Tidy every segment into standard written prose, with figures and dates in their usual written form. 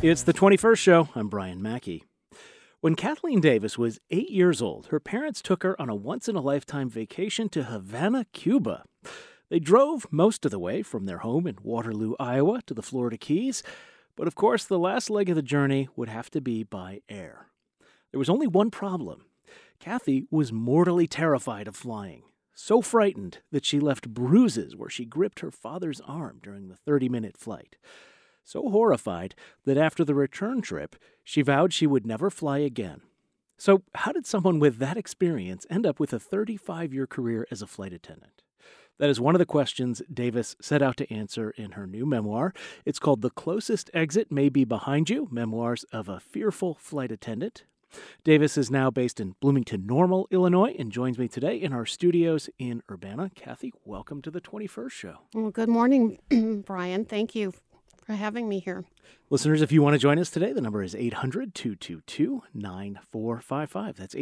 It's the 21st show. I'm Brian Mackey. When Kathleen Davis was 8 years old, her parents took her on a once-in-a-lifetime vacation to Havana, Cuba. They drove most of the way from their home in Waterloo, Iowa, to the Florida Keys. But of course, the last leg of the journey would have to be by air. There was only one problem. Kathy was mortally terrified of flying, so frightened that she left bruises where she gripped her father's arm during the 30-minute flight. So horrified that after the return trip, she vowed she would never fly again. So how did someone with that experience end up with a 35-year career as a flight attendant? That is one of the questions Davis set out to answer in her new memoir. It's called The Closest Exit May Be Behind You, Memoirs of a Fearful Flight Attendant. Davis is now based in Bloomington Normal, Illinois, and joins me today in our studios in Urbana. Kathy, welcome to the 21st show. Well, good morning, Brian. Thank you for having me here. Listeners, if you want to join us today, the number is 800-222-9455. That's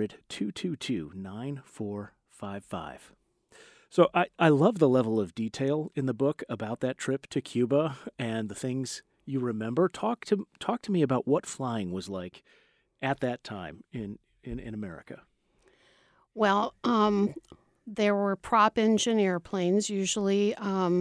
800-222-9455. So I love the level of detail in the book about that trip to Cuba and the things you remember. Talk to me about what flying was like at that time in America. Well, there were prop engine airplanes. Usually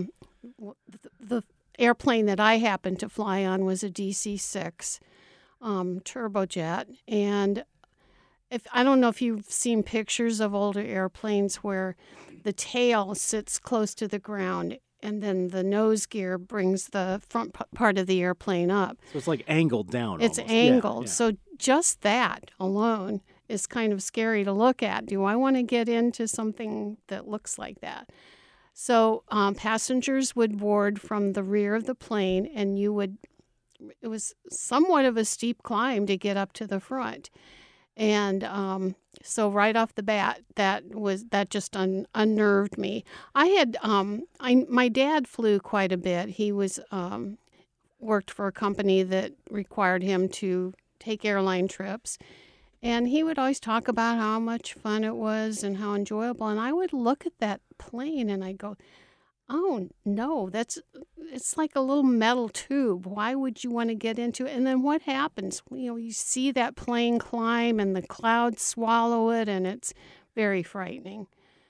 the airplane that I happened to fly on was a DC-6 turbojet. And I don't know if you've seen pictures of older airplanes where the tail sits close to the ground and then the nose gear brings the front part of the airplane up. So it's like angled down. It's almost. angled. Yeah. So just that alone is kind of scary to look at. Do I want to get into something that looks like that? So passengers would board from the rear of the plane, and it was somewhat of a steep climb to get up to the front. And so right off the bat, that just unnerved me. My dad flew quite a bit. He was worked for a company that required him to take airline trips. And he would always talk about how much fun it was and how enjoyable. And I would look at that plane and I'd go, oh, no, it's like a little metal tube. Why would you want to get into it? And then what happens? You see that plane climb and the clouds swallow it, and it's very frightening.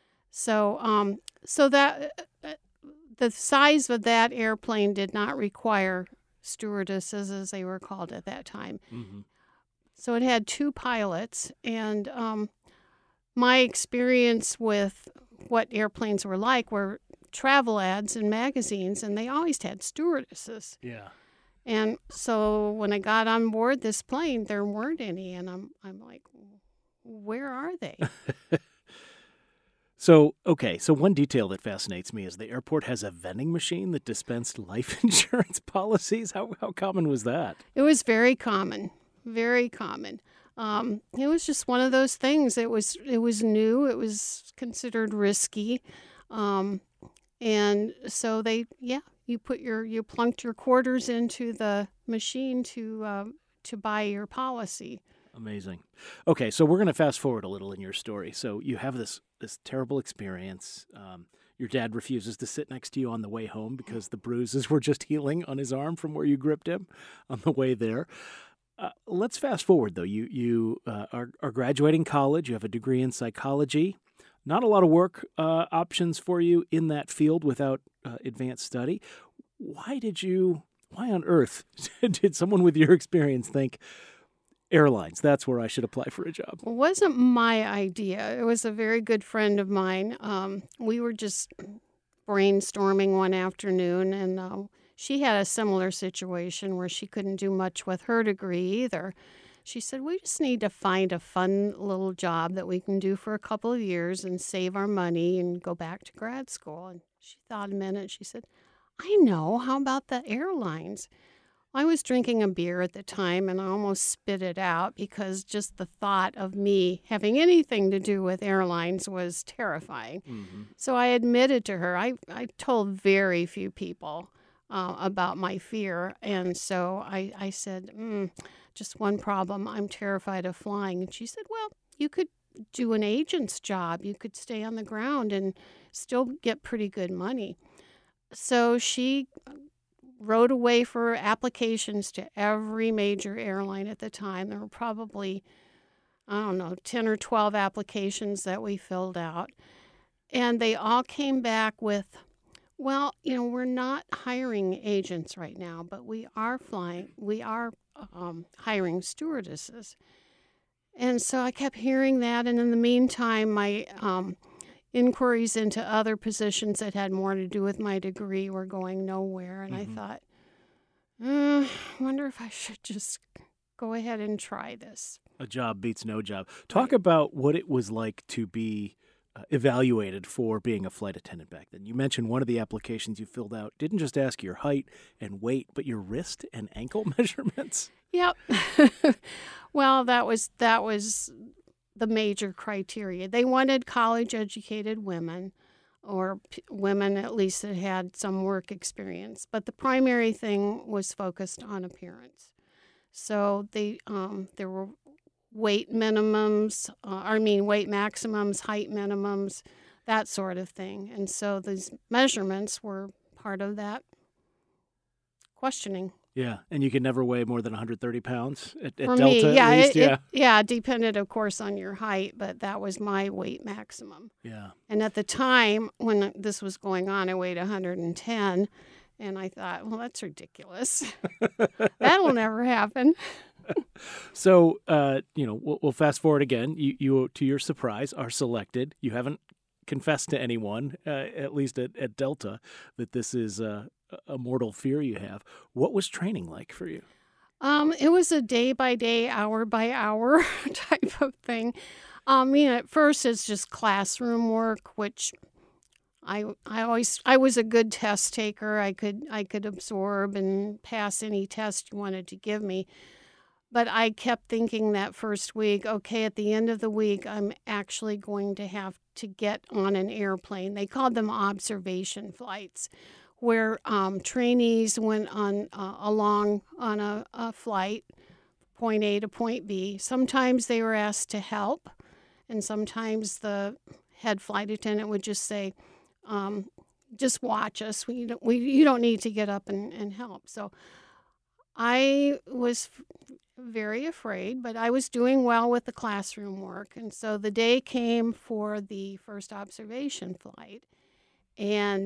So that the size of that airplane did not require stewardesses, as they were called at that time. Mm-hmm. So it had two pilots, and my experience with what airplanes were like were travel ads in magazines, and they always had stewardesses. Yeah. And so when I got on board this plane, there weren't any, and I'm like, where are they? So one detail that fascinates me is the airport has a vending machine that dispensed life insurance policies. How common was that? It was very common. Very common. It was just one of those things. It was new. It was considered risky, and so you plunked your quarters into the machine to buy your policy. Amazing. Okay, so we're going to fast forward a little in your story. So you have this terrible experience. Your dad refuses to sit next to you on the way home because the bruises were just healing on his arm from where you gripped him on the way there. Let's fast forward, though. You are graduating college. You have a degree in psychology. Not a lot of work options for you in that field without advanced study. Why on earth did someone with your experience think airlines, that's where I should apply for a job? It wasn't my idea. It was a very good friend of mine. We were just brainstorming one afternoon, and she had a similar situation where she couldn't do much with her degree either. She said, we just need to find a fun little job that we can do for a couple of years and save our money and go back to grad school. And she thought a minute. She said, I know. How about the airlines? I was drinking a beer at the time, and I almost spit it out because just the thought of me having anything to do with airlines was terrifying. Mm-hmm. So I admitted to her. I told very few people about my fear. And so I said, just one problem. I'm terrified of flying. And she said, well, you could do an agent's job. You could stay on the ground and still get pretty good money. So she wrote away for applications to every major airline at the time. There were probably, I don't know, 10 or 12 applications that we filled out. And they all came back with, well, we're not hiring agents right now, but we are hiring stewardesses. And so I kept hearing that. And in the meantime, my inquiries into other positions that had more to do with my degree were going nowhere. And I thought, I wonder if I should just go ahead and try this. A job beats no job. Talk about what it was like to be evaluated for being a flight attendant back then. You mentioned one of the applications you filled out didn't just ask your height and weight, but your wrist and ankle measurements. Yep. Well, that was the major criteria. They wanted college-educated women, or women at least that had some work experience. But the primary thing was focused on appearance. So there were weight minimums, weight maximums, height minimums, that sort of thing. And so these measurements were part of that questioning. Yeah, and you could never weigh more than 130 pounds at For Delta, me, yeah, at least? it depended, of course, on your height, but that was my weight maximum. Yeah. And at the time when this was going on, I weighed 110, and I thought, well, that's ridiculous. That'll never happen. So, we'll fast forward again. You, to your surprise, are selected. You haven't confessed to anyone, at least at Delta, that this is a mortal fear you have. What was training like for you? It was a day-by-day, hour-by-hour type of thing. At first it's just classroom work, which I was a good test taker. I could absorb and pass any test you wanted to give me. But I kept thinking that first week, okay, at the end of the week, I'm actually going to have to get on an airplane. They called them observation flights, where trainees went along on a flight, point A to point B. Sometimes they were asked to help, and sometimes the head flight attendant would just say, just watch us. You don't need to get up and help. So I was very afraid, but I was doing well with the classroom work. And so the day came for the first observation flight, and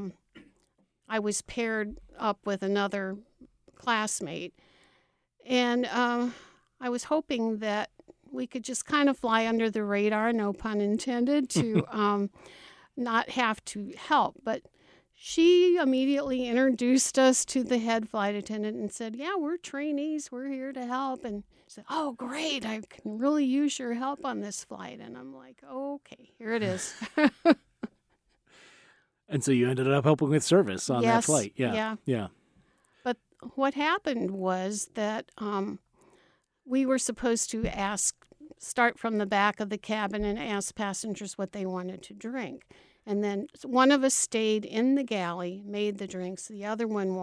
I was paired up with another classmate. And I was hoping that we could just kind of fly under the radar, no pun intended, to not have to help. But she immediately introduced us to the head flight attendant and said, yeah, we're trainees. We're here to help. And she said, oh, great. I can really use your help on this flight. And I'm like, okay, here it is. And so you ended up helping with service on that flight. Yeah. But what happened was that we were supposed to start from the back of the cabin and ask passengers what they wanted to drink. And then one of us stayed in the galley, made the drinks. The other one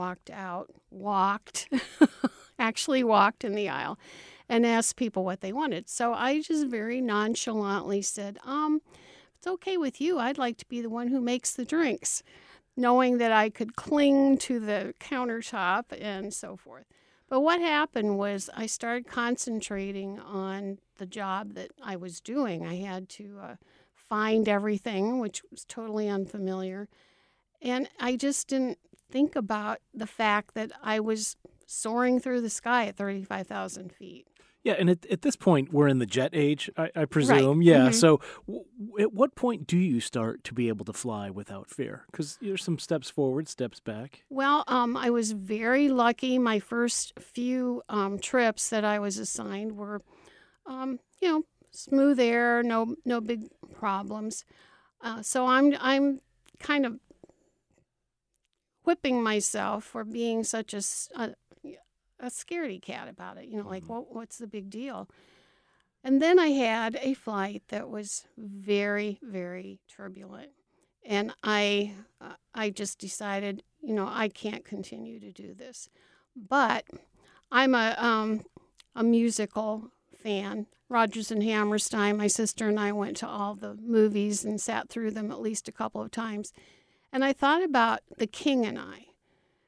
actually walked in the aisle and asked people what they wanted. So I just very nonchalantly said, if it's okay with you, I'd like to be the one who makes the drinks, knowing that I could cling to the countertop and so forth. But what happened was I started concentrating on the job that I was doing. I had to find everything, which was totally unfamiliar. And I just didn't think about the fact that I was soaring through the sky at 35,000 feet. Yeah, and at this point, we're in the jet age, I presume. Right. Yeah, Mm-hmm. so at what point do you start to be able to fly without fear? Because there's some steps forward, steps back. Well, I was very lucky. My first few trips that I was assigned were, smooth air, no big problems. So I'm kind of whipping myself for being such a scaredy cat about it. Like, what's the big deal? And then I had a flight that was very, very turbulent. And I just decided, I can't continue to do this. But I'm a musical fan. Rodgers and Hammerstein, my sister and I went to all the movies and sat through them at least a couple of times. And I thought about The King and I.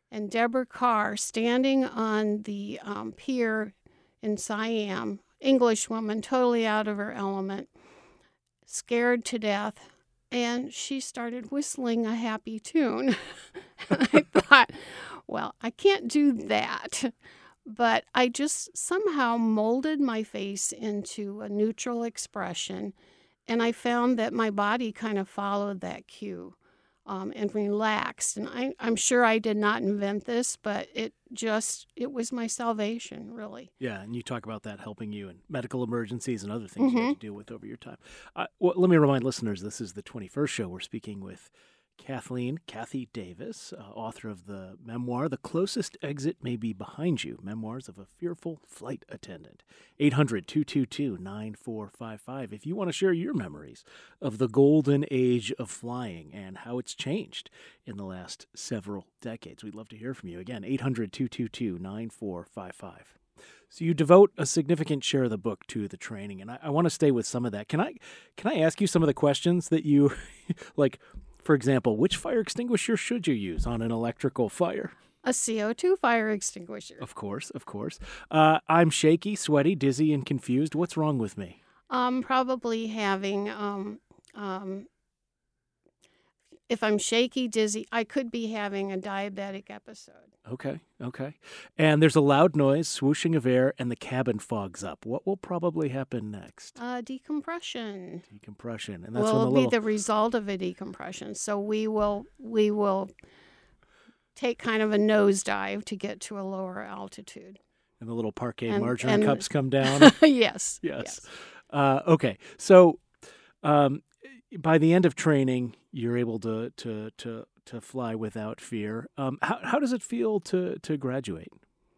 And Deborah Carr, standing on the pier in Siam, English woman, totally out of her element, scared to death, and she started whistling a happy tune. And I thought, well, I can't do that. But I just somehow molded my face into a neutral expression, and I found that my body kind of followed that cue and relaxed. And I'm sure I did not invent this, but it was my salvation, really. Yeah, and you talk about that helping you in medical emergencies and other things you had to deal with over your time. Well, let me remind listeners, this is the 21st show. We're speaking with Kathy Davis, author of the memoir, The Closest Exit May Be Behind You, Memoirs of a Fearful Flight Attendant. 800-222-9455 if you want to share your memories of the golden age of flying and how it's changed in the last several decades. We'd love to hear from you. Again, 800-222-9455. So you devote a significant share of the book to the training, and I want to stay with some of that. Can I ask you some of the questions that you, like, for example, which fire extinguisher should you use on an electrical fire? A CO2 fire extinguisher. Of course. I'm shaky, sweaty, dizzy, and confused. What's wrong with me? Probably having, if I'm shaky, dizzy, I could be having a diabetic episode. Okay. And there's a loud noise, swooshing of air, and the cabin fogs up. What will probably happen next? Decompression. And that's will be the result of a decompression. So we will take kind of a nosedive to get to a lower altitude. And the little parquet margarine cups come down? Yes. Okay. So by the end of training, you're able to fly without fear. How does it feel to graduate?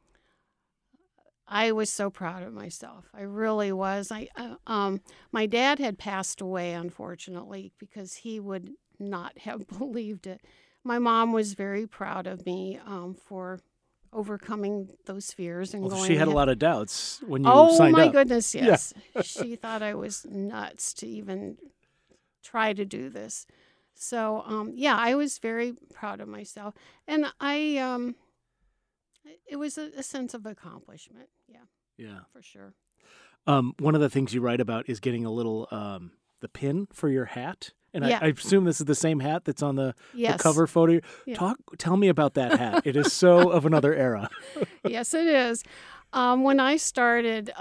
I was so proud of myself. I really was. My dad had passed away, unfortunately, because he would not have believed it. My mom was very proud of me for overcoming those fears and going. She had a lot of doubts when you Oh signed up. my goodness, yes. Yeah. She thought I was nuts to even try to do this. So, I was very proud of myself. And it was a sense of accomplishment. Yeah, for sure. One of the things you write about is getting a little, the pin for your hat. And I assume this is the same hat that's on the cover photo. Yeah. Tell me about that hat. It is so of another era. Yes, it is. When I started,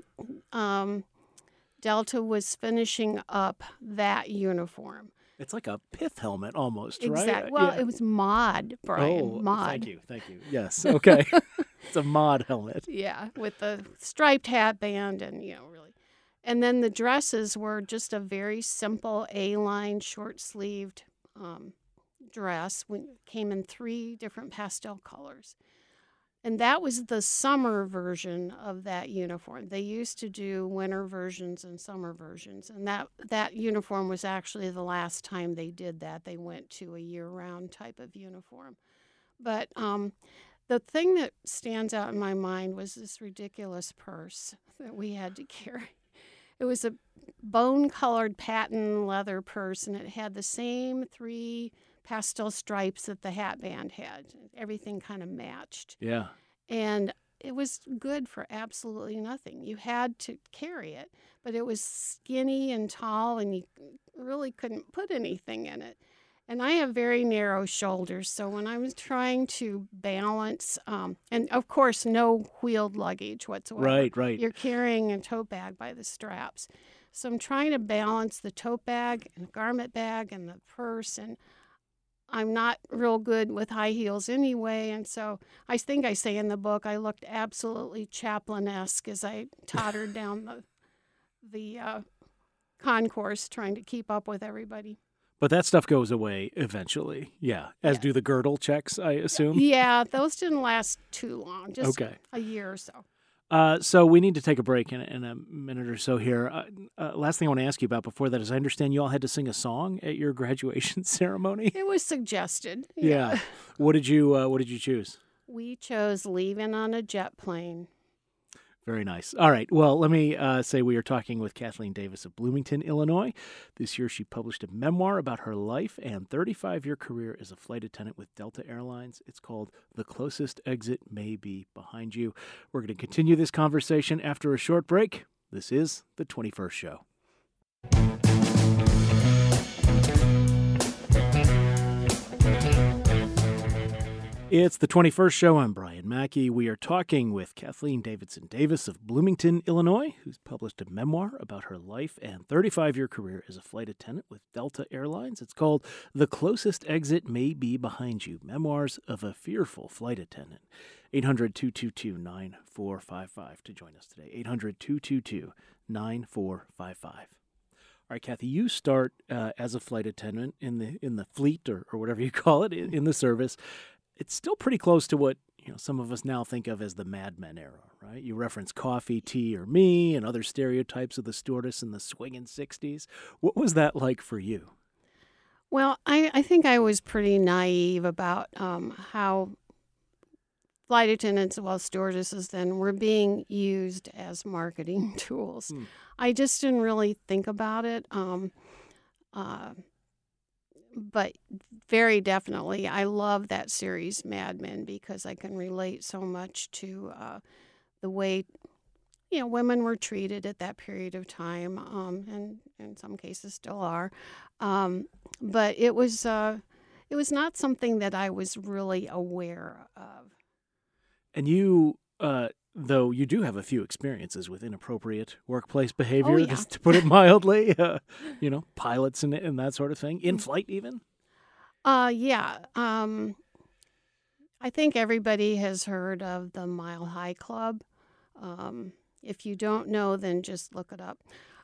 Delta was finishing up that uniform. It's like a pith helmet almost, right? Exactly. Well, it was mod, Brian. Oh, mod. Thank you. Yes, okay. It's a mod helmet. Yeah, with the striped hat band and, really. And then the dresses were just a very simple A-line, short-sleeved dress. We came in 3 different pastel colors. And that was the summer version of that uniform. They used to do winter versions and summer versions. And that uniform was actually the last time they did that. They went to a year-round type of uniform. But the thing that stands out in my mind was this ridiculous purse that we had to carry. It was a bone-colored patent leather purse, and it had the same 3 pastel stripes that the hat band had. Everything kind of matched. Yeah. And it was good for absolutely nothing. You had to carry it, but it was skinny and tall, and you really couldn't put anything in it. And I have very narrow shoulders, so when I was trying to balance, and of course, no wheeled luggage whatsoever. Right. You're carrying a tote bag by the straps. So I'm trying to balance the tote bag and the garment bag and the purse, and I'm not real good with high heels anyway, and so I think I say in the book I looked absolutely Chaplin-esque as I tottered down the concourse trying to keep up with everybody. But that stuff goes away eventually, as do the girdle checks, I assume? Yeah, those didn't last too long, just a year or so. So we need to take a break in a minute or so here. Last thing I want to ask you about before that is I understand you all had to sing a song at your graduation ceremony. It was suggested. Yeah. What did you choose? We chose Leaving on a Jet Plane. Very nice. All right. Well, let me say we are talking with Kathleen Davis of Bloomington, Illinois. This year, she published a memoir about her life and 35-year career as a flight attendant with Delta Airlines. It's called The Closest Exit May Be Behind You. We're going to continue this conversation after a short break. This is The 21st Show. It's The 21st Show. I'm Brian Mackey. We are talking with Kathleen Davidson Davis of Bloomington, Illinois, who's published a memoir about her life and 35-year career as a flight attendant with Delta Airlines. It's called The Closest Exit May Be Behind You, Memoirs of a Fearful Flight Attendant. 800-222-9455 to join us today. 800-222-9455. All right, Kathy, you start as a flight attendant in the fleet or whatever you call it in the service. It's still pretty close to what some of us now think of as the Mad Men era, right? You reference Coffee, Tea, or Me and other stereotypes of the stewardess in the swinging 60s. What was that like for you? Well, I think I was pretty naive about how flight attendants, stewardesses then, were being used as marketing tools. I just didn't really think about it. But very definitely, I love that series, Mad Men, because I can relate so much to the way women were treated at that period of time, and in some cases still are. But it was not something that I was really aware of. And you, though you do have a few experiences with inappropriate workplace behavior, just to put it mildly, pilots and that sort of thing, in flight even? Yeah. I think everybody has heard of the Mile High Club. If you don't know, then just look it up.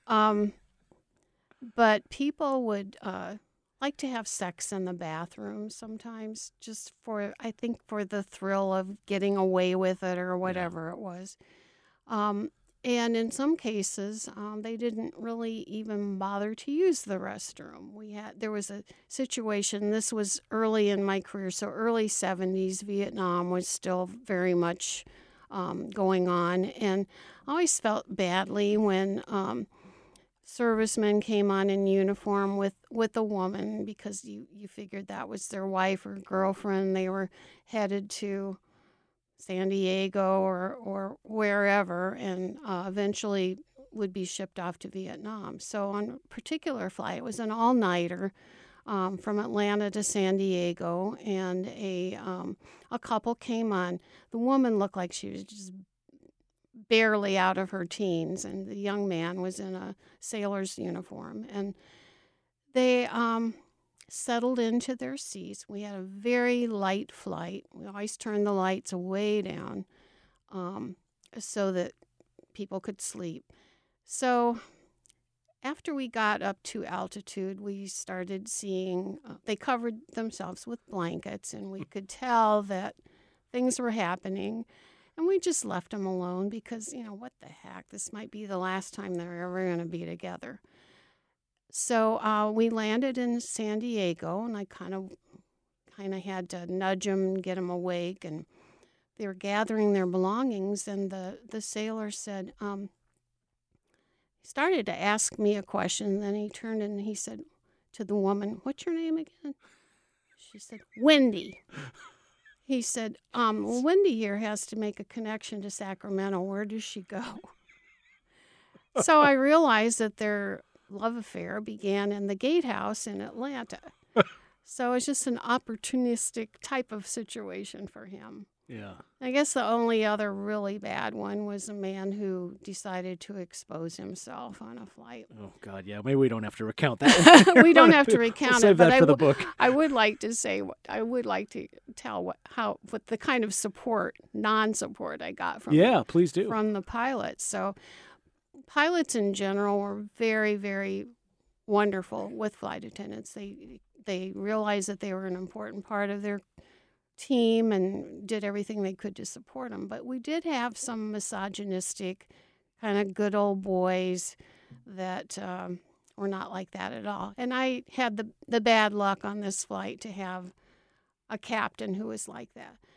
But people would like to have sex in the bathroom sometimes, just for the thrill of getting away with it or whatever it was. And in some cases, they didn't really even bother to use the restroom. There was a situation, this was early in my career, so early 70s, Vietnam was still very much going on. And I always felt badly when servicemen came on in uniform with a woman, because you figured that was their wife or girlfriend. They were headed to San Diego or wherever, and eventually would be shipped off to Vietnam. So on a particular flight, it was an all-nighter from Atlanta to San Diego, and a couple came on. The woman looked like she was just barely out of her teens, and the young man was in a sailor's uniform. And they settled into their seats. We had a very light flight. We always turned the lights way down so that people could sleep. So after we got up to altitude, we started seeing they covered themselves with blankets, and we could tell that things were happening. And we just left them alone because, what the heck? This might be the last time they're ever going to be together. So we landed in San Diego, and I kind of had to nudge them, get them awake, and they were gathering their belongings. And the sailor said, he started to ask me a question. Then he turned and he said to the woman, "What's your name again?" She said, "Wendy." He said, well, Wendy here has to make a connection to Sacramento. Where does she go? So I realized that their love affair began in the gatehouse in Atlanta. So it's just an opportunistic type of situation for him. Yeah. I guess the only other really bad one was a man who decided to expose himself on a flight. Oh, God, yeah. Maybe we don't have to recount that one. We don't have to recount we'll save it, but that for the book. I would like to say, I would like to tell what the kind of non-support I got from please do. From the pilots. So pilots in general were very, very wonderful with flight attendants. They realized that they were an important part of their team and did everything they could to support them. But we did have some misogynistic kind of good old boys that were not like that at all. And I had the bad luck on this flight to have a captain who was like that.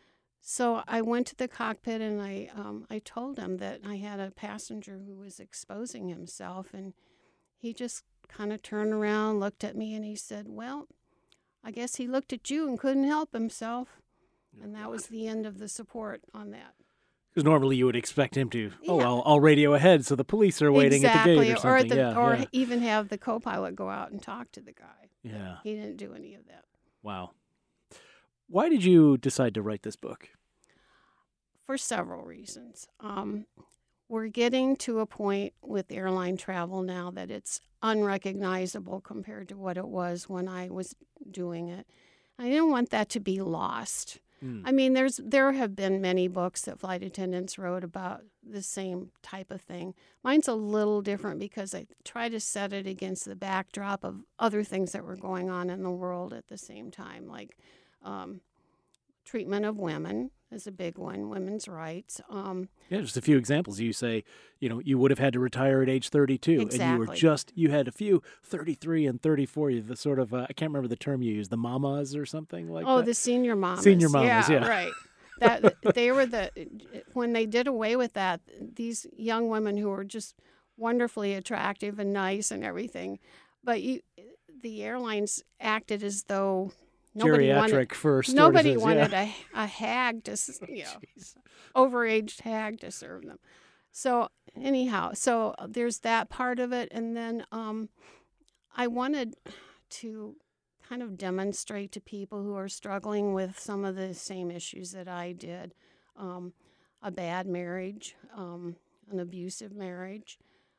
So I went to the cockpit and I told him that I had a passenger who was exposing himself, and he just kind of turned around, looked at me, and he said, "Well, I guess he looked at you and couldn't help himself." And that was the end of the support on that. Because normally you would expect him to, Yeah. I'll radio ahead, so the police are waiting at the gate or something. Or even have the co-pilot go out and talk to the guy. Yeah. He didn't do any of that. Wow. Why did you decide to write this book? For several reasons. We're getting to a point with airline travel now that it's unrecognizable compared to what it was when I was doing it. I didn't want that to be lost. I mean, there have been many books that flight attendants wrote about the same type of thing. Mine's a little different because I try to set it against the backdrop of other things that were going on in the world at the same time, like treatment of women is a big one, women's rights. Just a few examples. You say, you would have had to retire at age 32, Exactly. and you had a few 33 and 34. The sort of, I can't remember the term you used, the mamas or something like that. Oh, the senior mamas. Senior mamas, yeah. Right. That they were when they did away with that, these young women who were just wonderfully attractive and nice and everything, but the airlines acted as though geriatric first. Nobody wanted a hag to, overaged hag to serve them. So anyhow, there's that part of it, and then I wanted to kind of demonstrate to people who are struggling with some of the same issues that I did, a bad marriage, an abusive marriage,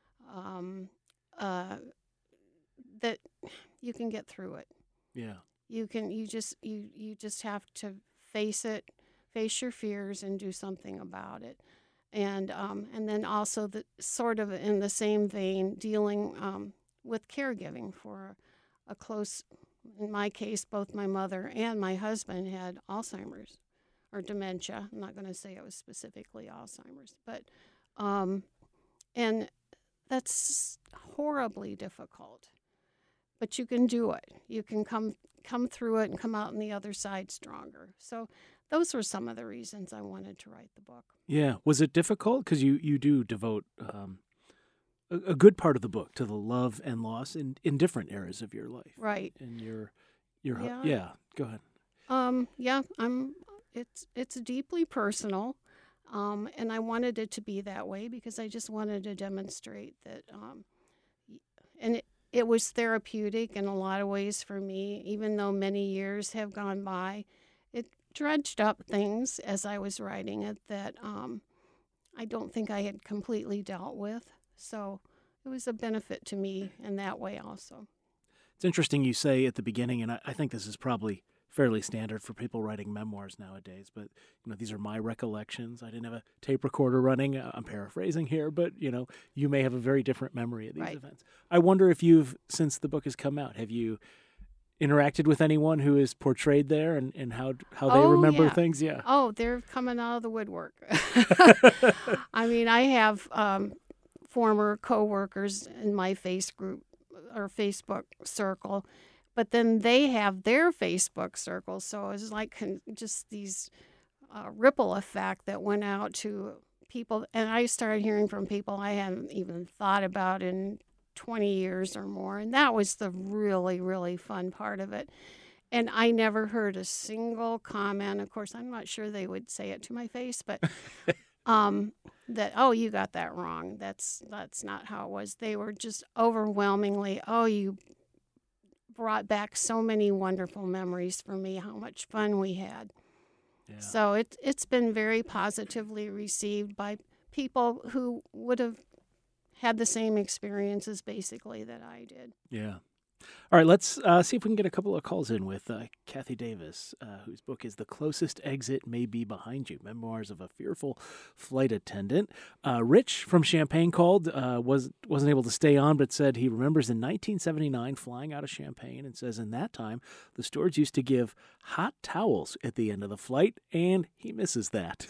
that you can get through it. Yeah. You just have to face it, face your fears, and do something about it. And then also sort of in the same vein, dealing with caregiving for a close. In my case, both my mother and my husband had Alzheimer's or dementia. I'm not going to say it was specifically Alzheimer's, but and that's horribly difficult. But you can do it. You can come through it and come out on the other side stronger. So those were some of the reasons I wanted to write the book. Yeah. Was it difficult? Because you do devote a good part of the book to the love and loss in different areas of your life. Right. And your Yeah. Go ahead. It's deeply personal, and I wanted it to be that way because I just wanted to demonstrate that, and it was therapeutic in a lot of ways for me, even though many years have gone by. It dredged up things as I was writing it that I don't think I had completely dealt with. So it was a benefit to me in that way also. It's interesting you say at the beginning, and I think this is probably fairly standard for people writing memoirs nowadays, but these are my recollections. I didn't have a tape recorder running. I'm paraphrasing here, but you may have a very different memory of these Right. events. I wonder if since the book has come out, have you interacted with anyone who is portrayed there and how they remember things? Yeah. Oh, they're coming out of the woodwork. I mean, I have former coworkers in my Facebook circle, but then they have their Facebook circle. So it's like just these ripple effect that went out to people. And I started hearing from people I hadn't even thought about in 20 years or more. And that was the really, really fun part of it. And I never heard a single comment. Of course, I'm not sure they would say it to my face, but that, oh, you got that wrong. That's not how it was. They were just overwhelmingly, oh, you brought back so many wonderful memories for me, how much fun we had. Yeah. So it's been very positively received by people who would have had the same experiences basically that I did. Yeah. All right, let's see if we can get a couple of calls in with Kathy Davis, whose book is The Closest Exit May Be Behind You, Memoirs of a Fearful Flight Attendant. Rich from Champaign called, wasn't able to stay on, but said he remembers in 1979 flying out of Champaign and says in that time the stewards used to give hot towels at the end of the flight, and he misses that.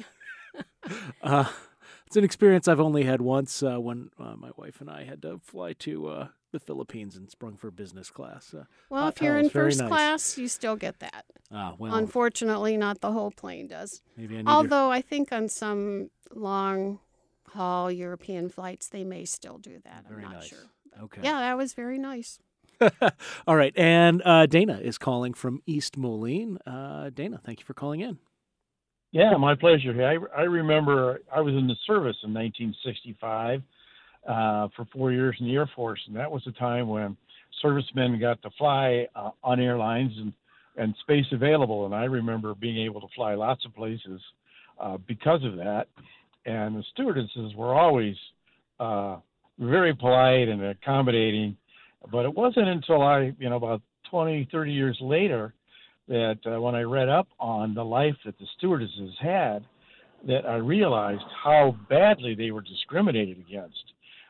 It's an experience I've only had once when my wife and I had to fly to the Philippines and sprung for business class. Well, if you're in first class, you still get that. Well, Unfortunately, not the whole plane does. maybe I need Although I think on some long-haul European flights, they may still do that. Very I'm not nice. sure. Okay. Yeah, that was very nice. All right. And Dana is calling from East Moline. Dana, thank you for calling in. Yeah, my pleasure. Hey, I remember I was in the service in 1965 for 4 years in the Air Force, and that was a time when servicemen got to fly on airlines and space available. And I remember being able to fly lots of places because of that. And the stewardesses were always very polite and accommodating. But it wasn't until about 20, 30 years later that when I read up on the life that the stewardesses had, that I realized how badly they were discriminated against.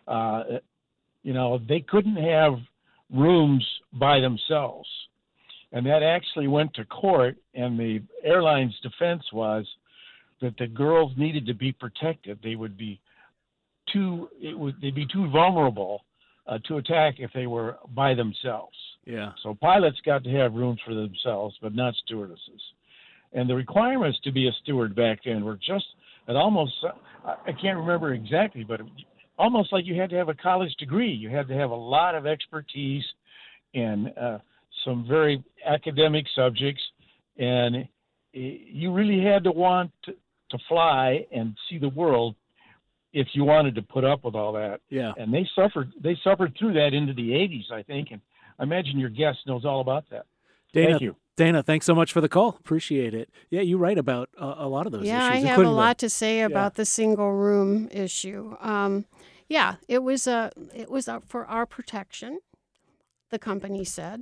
They couldn't have rooms by themselves. And that actually went to court, and the airline's defense was that the girls needed to be protected. They'd be too vulnerable to attack if they were by themselves. Yeah. So pilots got to have rooms for themselves, but not stewardesses. And the requirements to be a steward back then were just, I can't remember exactly, but almost like you had to have a college degree. You had to have a lot of expertise in some very academic subjects, and you really had to want to fly and see the world if you wanted to put up with all that. Yeah. And they suffered through that into the 80s, I think, and I imagine your guest knows all about that. Dana, Thank you. Dana, thanks so much for the call. Appreciate it. Yeah, you write about a lot of those issues. Yeah, I have a including lot to say about the single room issue. It was for our protection, the company said.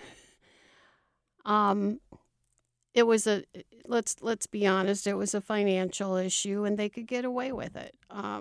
It was let's be honest, it was a financial issue, and they could get away with it.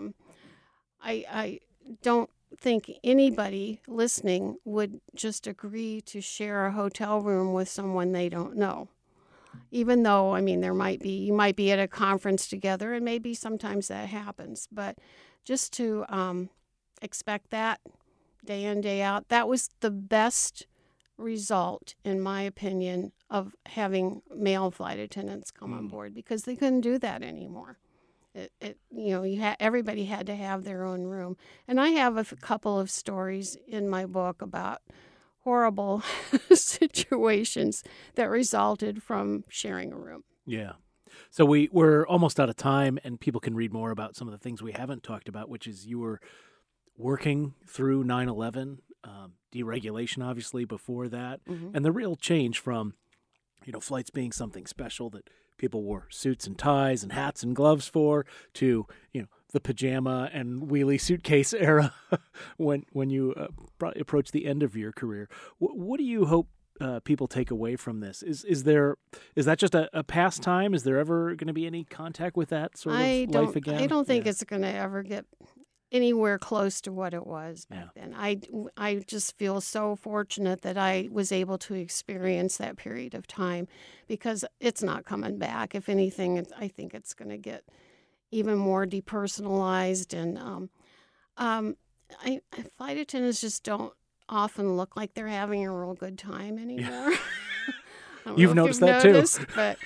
I don't think anybody listening would just agree to share a hotel room with someone they don't know. Even though, you might be at a conference together, and maybe sometimes that happens, but just to expect that day in, day out, that was the best result, in my opinion, of having male flight attendants come on board, because they couldn't do that anymore. Everybody had to have their own room. And I have a couple of stories in my book about horrible situations that resulted from sharing a room. Yeah. So we're almost out of time, and people can read more about some of the things we haven't talked about, which is you were working through 9/11, deregulation, obviously, before that, and the real change from, flights being something special that people wore suits and ties and hats and gloves for, to, the pajama and wheelie suitcase era when you approach the end of your career. What do you hope people take away from this? Is that just a pastime? Is there ever going to be any contact with that sort of life again? I don't think it's going to ever get anywhere close to what it was back then. I just feel so fortunate that I was able to experience that period of time, because it's not coming back. If anything, I think it's going to get even more depersonalized, and flight attendants just don't often look like they're having a real good time anymore. You've noticed that too. But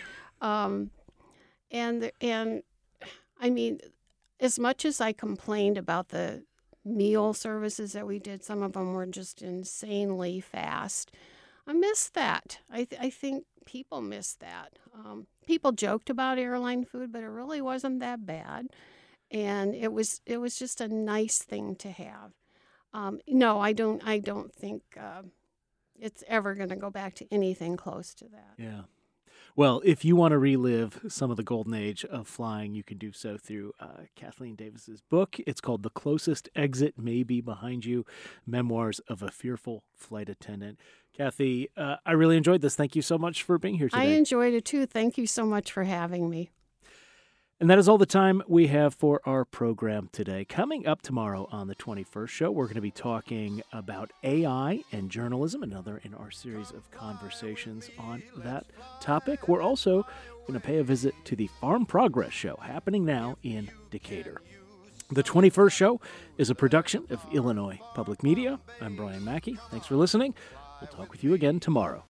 as much as I complained about the meal services that we did, some of them were just insanely fast. I miss that. I think people miss that. People joked about airline food, but it really wasn't that bad, and it was just a nice thing to have. No, I don't think it's ever going to go back to anything close to that. Yeah. Well, if you want to relive some of the golden age of flying, you can do so through Kathleen Davis's book. It's called The Closest Exit May Be Behind You, Memoirs of a Fearful Flight Attendant. Kathy, I really enjoyed this. Thank you so much for being here today. I enjoyed it too. Thank you so much for having me. And that is all the time we have for our program today. Coming up tomorrow on the 21st show, we're going to be talking about AI and journalism, another in our series of conversations on that topic. We're also going to pay a visit to the Farm Progress Show, happening now in Decatur. The 21st show is a production of Illinois Public Media. I'm Brian Mackey. Thanks for listening. We'll talk with you again tomorrow.